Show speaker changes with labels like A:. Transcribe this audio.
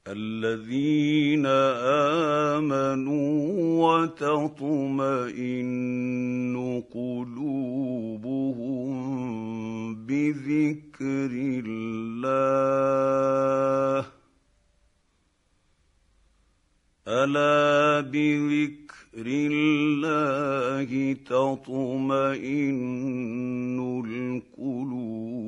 A: الذين آمنوا وتطمئن قلوبهم بذكر الله ألا بذكر الله تطمئن القلوب